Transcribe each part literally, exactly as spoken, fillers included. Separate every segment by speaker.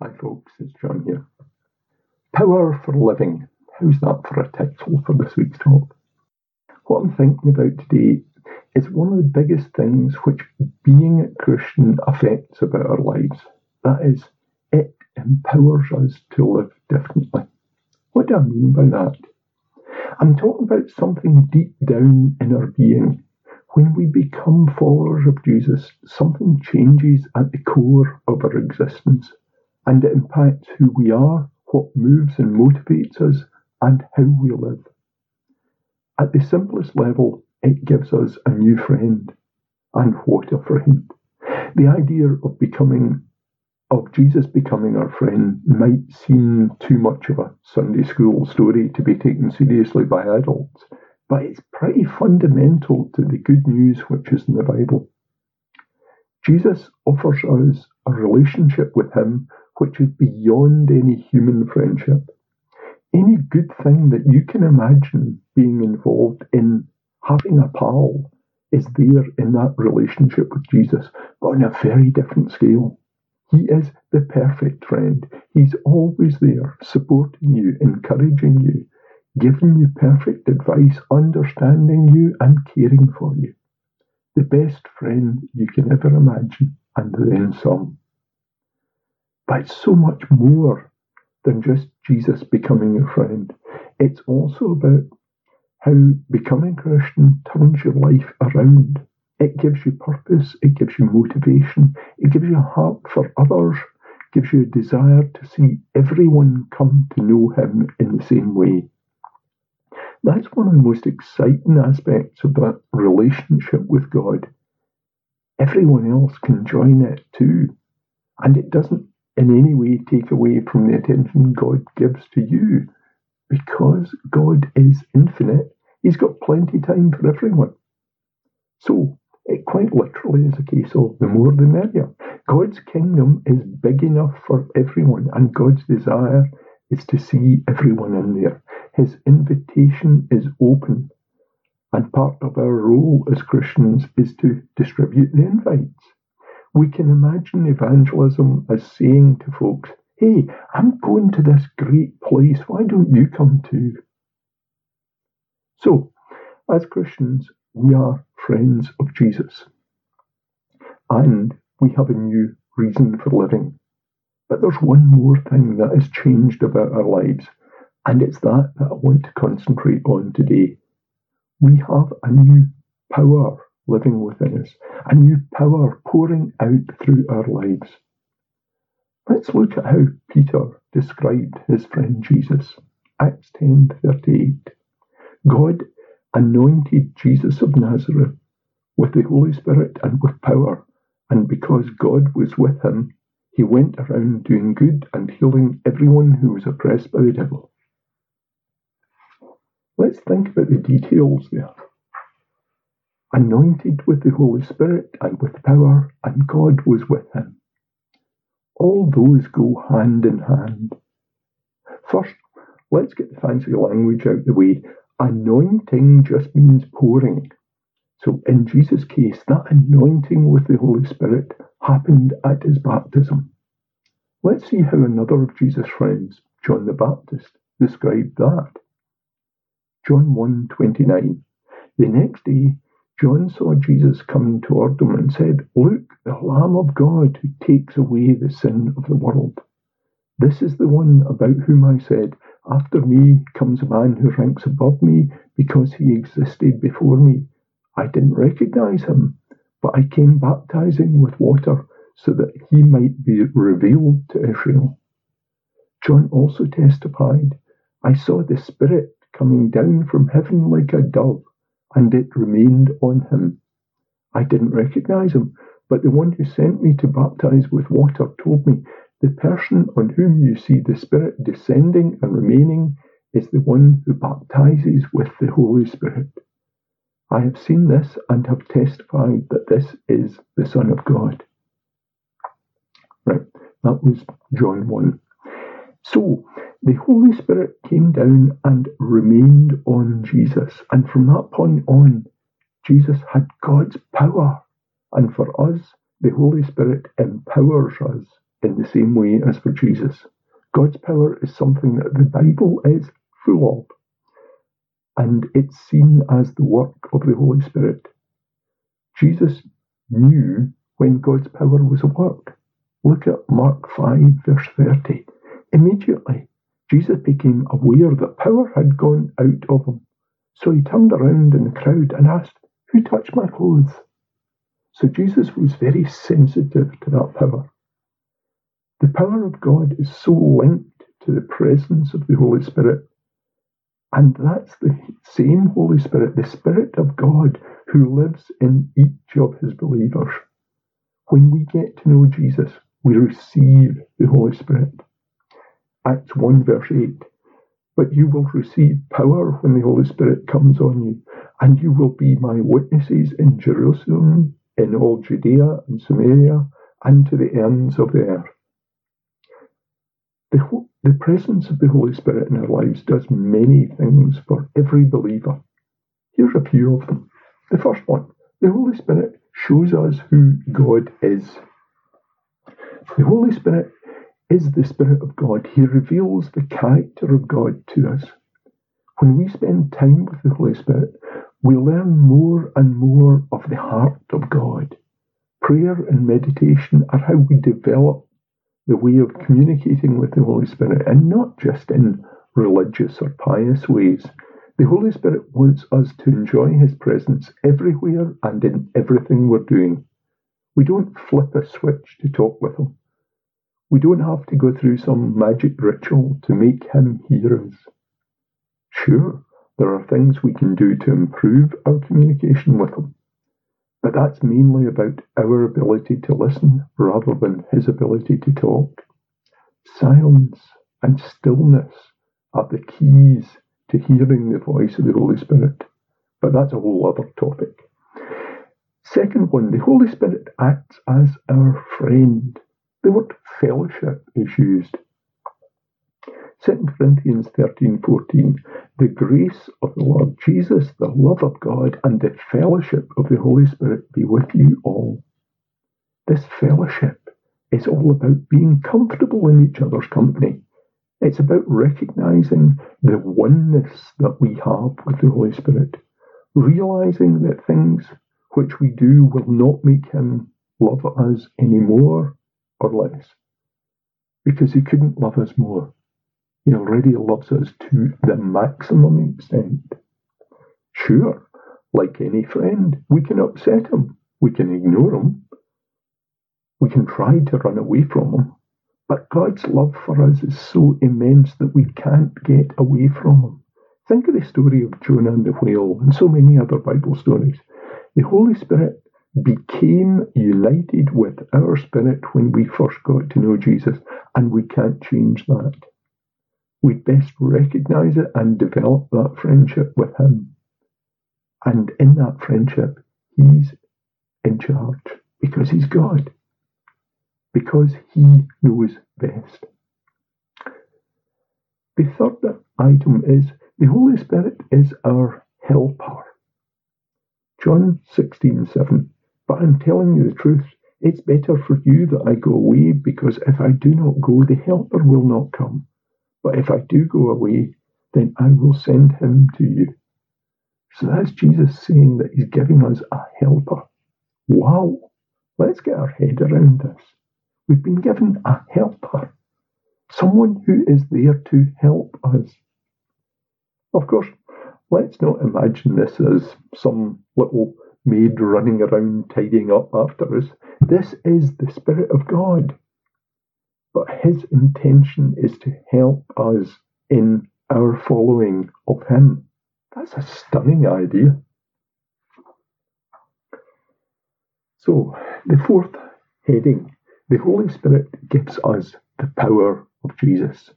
Speaker 1: Hi folks, it's John here. Power for living. How's that for a title for this week's talk? What I'm thinking about today is one of the biggest things which being a Christian affects about our lives. That is, it empowers us to live differently. What do I mean by that? I'm talking about something deep down in our being. When we become followers of Jesus, something changes at the core of our existence. And it impacts who we are, what moves and motivates us, and how we live. At the simplest level, it gives us a new friend. And what a friend. The idea of becoming, of Jesus becoming our friend might seem too much of a Sunday school story to be taken seriously by adults, but it's pretty fundamental to the good news which is in the Bible. Jesus offers us a relationship with him which is beyond any human friendship. Any good thing that you can imagine being involved in having a pal is there in that relationship with Jesus, but on a very different scale. He is the perfect friend. He's always there, supporting you, encouraging you, giving you perfect advice, understanding you and caring for you. The best friend you can ever imagine, and then some. But it's so much more than just Jesus becoming a friend. It's also about how becoming a Christian turns your life around. It gives you purpose, it gives you motivation, it gives you a heart for others, gives you a desire to see everyone come to know him in the same way. That's one of the most exciting aspects of that relationship with God. Everyone else can join it too, and it doesn't in any way take away from the attention God gives to you, because God is infinite. He's got plenty of time for everyone. So it quite literally is a case of the more the merrier. God's kingdom is big enough for everyone, and God's desire is to see everyone in there. His invitation is open, and part of our role as Christians is to distribute the invites. We can imagine evangelism as saying to folks, hey, I'm going to this great place, why don't you come too? So, as Christians, we are friends of Jesus. And we have a new reason for living. But there's one more thing that has changed about our lives, and it's that that I want to concentrate on today. We have a new power living within us, a new power pouring out through our lives. Let's look at how Peter described his friend Jesus. Acts ten thirty-eight. God anointed Jesus of Nazareth with the Holy Spirit and with power, and because God was with him, he went around doing good and healing everyone who was oppressed by the devil. Let's think about the details there. Anointed with the Holy Spirit and with power, and God was with him. All those go hand in hand. First, let's get the fancy language out the way. Anointing just means pouring. So in Jesus' case, that anointing with the Holy Spirit happened at his baptism. Let's see how another of Jesus' friends, John the Baptist, described that. John one twenty-nine. The next day, John saw Jesus coming toward him and said, Look, the Lamb of God who takes away the sin of the world. This is the one about whom I said, After me comes a man who ranks above me because he existed before me. I didn't recognize him, but I came baptizing with water so that he might be revealed to Israel. John also testified, I saw the Spirit coming down from heaven like a dove, and it remained on him. I didn't recognize him, but the one who sent me to baptize with water told me, the person on whom you see the Spirit descending and remaining is the one who baptizes with the Holy Spirit. I have seen this and have testified that this is the Son of God. Right, that was John one. So, the Holy Spirit came down and remained on Jesus, and from that point on, Jesus had God's power, and for us, the Holy Spirit empowers us in the same way as for Jesus. God's power is something that the Bible is full of, and it's seen as the work of the Holy Spirit. Jesus knew when God's power was at work. Look at Mark five, verse thirty. Immediately, Jesus became aware that power had gone out of him. So he turned around in the crowd and asked, "Who touched my clothes?" So Jesus was very sensitive to that power. The power of God is so linked to the presence of the Holy Spirit. And that's the same Holy Spirit, the Spirit of God, who lives in each of his believers. When we get to know Jesus, we receive the Holy Spirit. Acts one, verse eight. But you will receive power when the Holy Spirit comes on you, and you will be my witnesses in Jerusalem, in all Judea and Samaria, and to the ends of the earth. The, ho- the presence of the Holy Spirit in our lives does many things for every believer. Here's a few of them. The first one, the Holy Spirit shows us who God is. The Holy Spirit is the Spirit of God. He reveals the character of God to us. When we spend time with the Holy Spirit, we learn more and more of the heart of God. Prayer and meditation are how we develop the way of communicating with the Holy Spirit, and not just in religious or pious ways. The Holy Spirit wants us to enjoy his presence everywhere and in everything we're doing. We don't flip a switch to talk with him. We don't have to go through some magic ritual to make him hear us. Sure, there are things we can do to improve our communication with him, but that's mainly about our ability to listen rather than his ability to talk. Silence and stillness are the keys to hearing the voice of the Holy Spirit, but that's a whole other topic. Second one, the Holy Spirit acts as our friend. The word fellowship is used. Second Corinthians thirteen fourteen, the grace of the Lord Jesus, the love of God, and the fellowship of the Holy Spirit be with you all. This fellowship is all about being comfortable in each other's company. It's about recognizing the oneness that we have with the Holy Spirit, realizing that things which we do will not make him love us any more or less, because he couldn't love us more. He already loves us to the maximum extent. Sure, like any friend, we can upset him, we can ignore him, we can try to run away from him, but God's love for us is so immense that we can't get away from him. Think of the story of Jonah and the whale and so many other Bible stories. The Holy Spirit became united with our spirit when we first got to know Jesus, and we can't change that. We'd best recognize it and develop that friendship with him. And in that friendship, he's in charge because he's God, because he knows best. The third item is the Holy Spirit is our helper. John sixteen seven. But I'm telling you the truth, it's better for you that I go away, because if I do not go, the helper will not come. But if I do go away, then I will send him to you. So that's Jesus saying that he's giving us a helper. Wow! Let's get our head around this. We've been given a helper. Someone who is there to help us. Of course, let's not imagine this as some little maid running around tidying up after us. This is the Spirit of God. But his intention is to help us in our following of him. That's a stunning idea. So, the fourth heading, the Holy Spirit gives us the power of Jesus.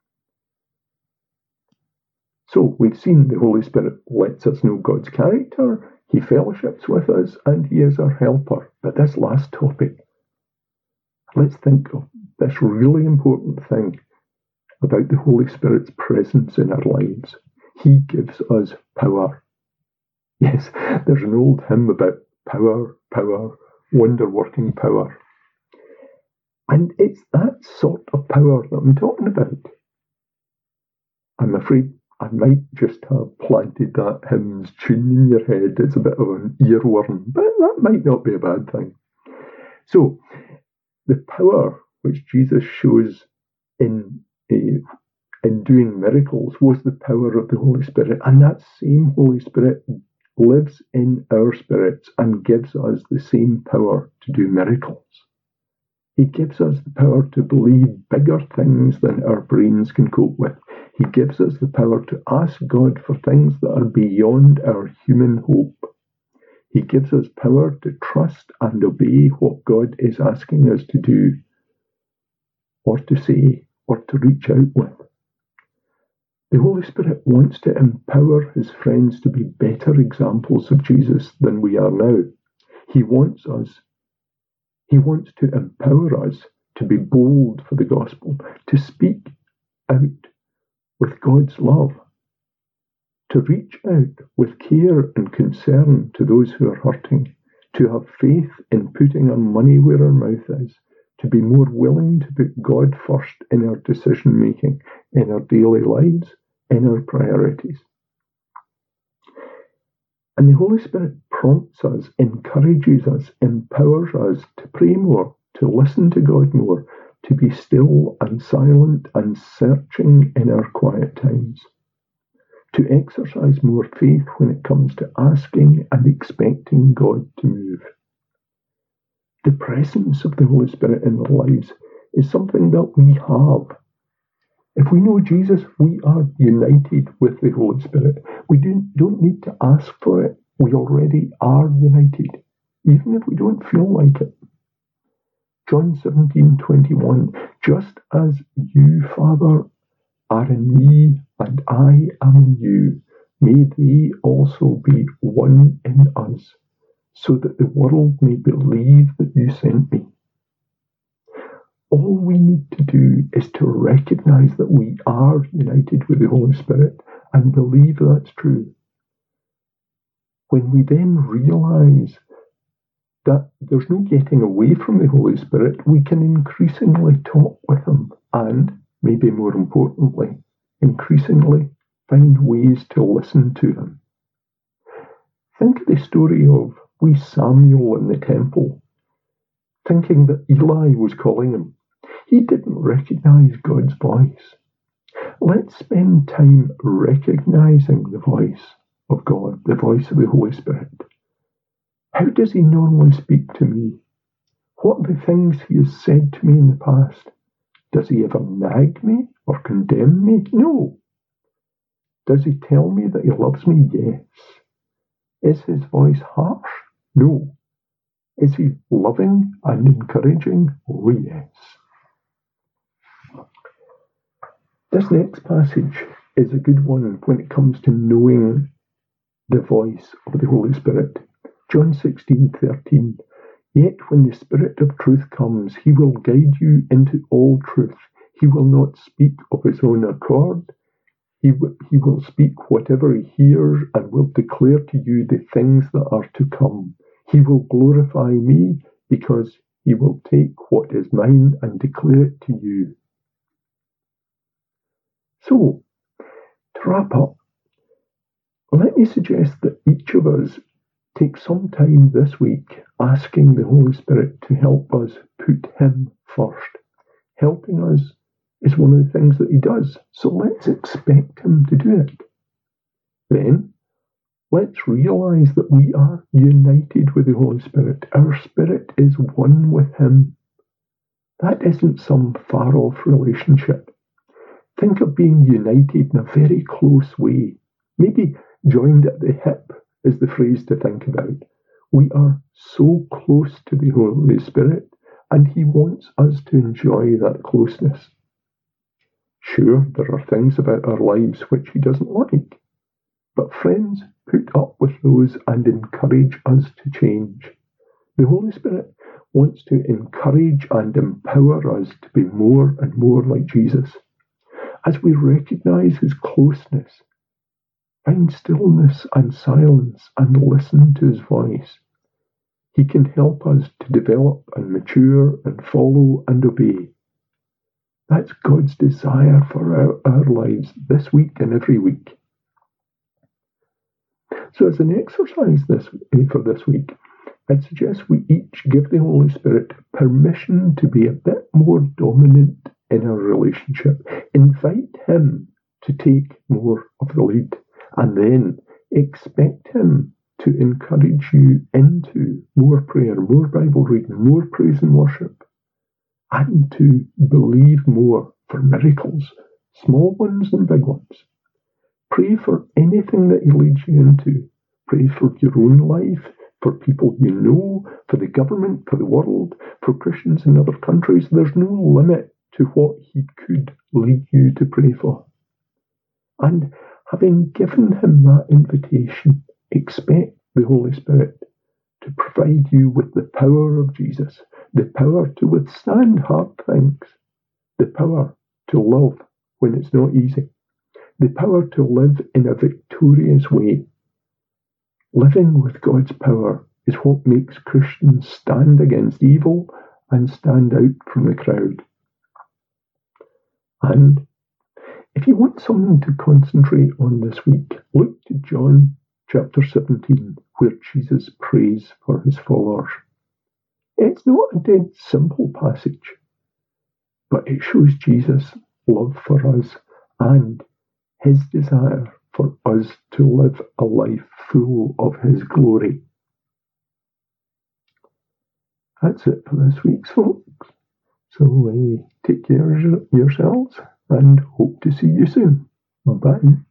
Speaker 1: So, we've seen the Holy Spirit lets us know God's character, he fellowships with us, and he is our helper. But this last topic, let's think of this really important thing about the Holy Spirit's presence in our lives. He gives us power. Yes, there's an old hymn about power, power, wonder-working power. And it's that sort of power that I'm talking about. I'm afraid I might just have planted that hymn's tune in your head. It's a bit of an earworm, but that might not be a bad thing. So, the power which Jesus shows in, uh, in doing miracles was the power of the Holy Spirit, and that same Holy Spirit lives in our spirits and gives us the same power to do miracles. He gives us the power to believe bigger things than our brains can cope with. He gives us the power to ask God for things that are beyond our human hope. He gives us power to trust and obey what God is asking us to do, or to say, or to reach out with. The Holy Spirit wants to empower his friends to be better examples of Jesus than we are now. He wants us He wants to empower us to be bold for the gospel, to speak out with God's love, to reach out with care and concern to those who are hurting, to have faith in putting our money where our mouth is, to be more willing to put God first in our decision making, in our daily lives, in our priorities. And the Holy Spirit prompts us, encourages us, empowers us to pray more, to listen to God more, to be still and silent and searching in our quiet times, to exercise more faith when it comes to asking and expecting God to move. The presence of the Holy Spirit in our lives is something that we have. If we know Jesus, we are united with the Holy Spirit. We do, don't need to ask for it. We already are united, even if we don't feel like it. John seventeen twenty-one, just as you, Father, are in me and I am in you, may they also be one in us, so that the world may believe that you sent me. All we need to do is to recognize that we are united with the Holy Spirit and believe that's true. When we then realize that there's no getting away from the Holy Spirit, we can increasingly talk with him and, maybe more importantly, increasingly find ways to listen to him. Think of the story of wee Samuel in the temple, thinking that Eli was calling him. He didn't recognize God's voice. Let's spend time recognizing the voice of God, the voice of the Holy Spirit. How does he normally speak to me? What are the things he has said to me in the past? Does he ever nag me or condemn me? No. Does he tell me that he loves me? Yes. Is his voice harsh? No. Is he loving and encouraging? Oh, yes. This next passage is a good one when it comes to knowing the voice of the Holy Spirit. John sixteen thirteen. Yet when the Spirit of truth comes, he will guide you into all truth. He will not speak of his own accord. He, w- he will speak whatever he hears and will declare to you the things that are to come. He will glorify me because he will take what is mine and declare it to you. So, to wrap up, let me suggest that each of us take some time this week asking the Holy Spirit to help us put him first. Helping us is one of the things that he does, so let's expect him to do it. Then, let's realize that we are united with the Holy Spirit. Our spirit is one with him. That isn't some far-off relationship. Think of being united in a very close way. Maybe joined at the hip is the phrase to think about. We are so close to the Holy Spirit, and he wants us to enjoy that closeness. Sure, there are things about our lives which he doesn't like, but friends put up with those and encourage us to change. The Holy Spirit wants to encourage and empower us to be more and more like Jesus. As we recognize his closeness, find stillness and silence and listen to his voice. He can help us to develop and mature and follow and obey. That's God's desire for our, our lives this week and every week. So as an exercise this for this week, I'd suggest we each give the Holy Spirit permission to be a bit more dominant in our relationship. Invite Him to take more of the lead, and then expect Him to encourage you into more prayer, more Bible reading, more praise and worship, and to believe more for miracles, small ones and big ones. Pray for anything that He leads you into. Pray for your own life, for people you know, for the government, for the world, for Christians in other countries. There's no limit to what He could lead you to pray for. And having given Him that invitation, expect the Holy Spirit to provide you with the power of Jesus, the power to withstand hard things, the power to love when it's not easy, the power to live in a victorious way. Living with God's power is what makes Christians stand against evil and stand out from the crowd. And if you want something to concentrate on this week, look to John chapter seventeen, where Jesus prays for His followers. It's not a dead simple passage, but it shows Jesus' love for us and His desire for us to live a life full of His glory. That's it for this week, folks. So uh, take care of yourselves and hope to see you soon. Bye.